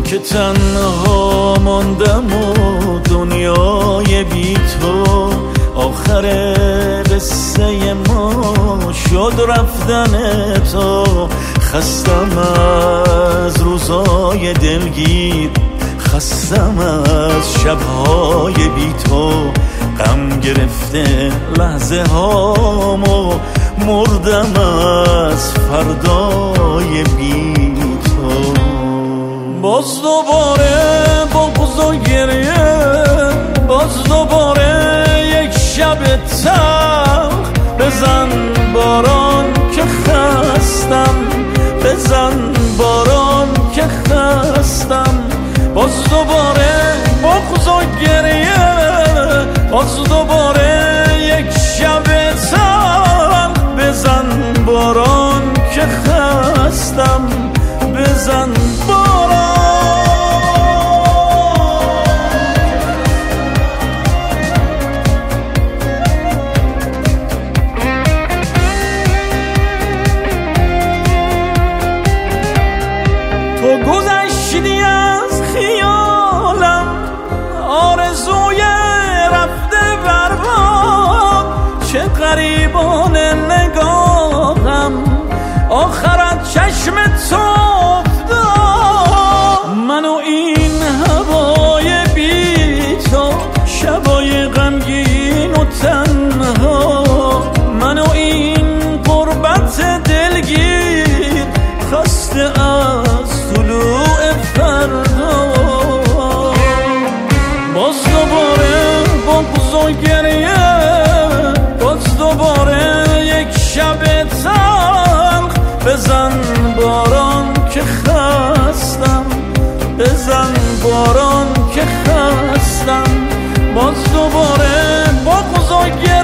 که تنها ماندم و دنیای بی تو آخر قصه ما شد رفتن تو. خستم از روزای دلگیر، خستم از شبهای بی تو، غم گرفته لحظه هامو، مردم از فردای بی تو. باز دوباره بغض و گریه، باز دوباره یک شب تلخ. بزن باران که خستم، بزن باران که خستم. باز دوباره بغض و گریه، باز دوباره یک شب تلخ. بزن باران که خستم، بزن باران. تو گذشتی از خیالم، آرزوی رفته برباد. چه غریبانه نگاهم آخرت چشم تو افتاد. من و این هوای بی تو، شبای غمگین و تنها. من و این غربت دلگیر، خسته از طلوع فردا. باز دوباره بغض و گریه، باز دوباره یک شب تلخ. بزن باران که خستم، بزن باران که خستم. باز دوباره بغض و گریه،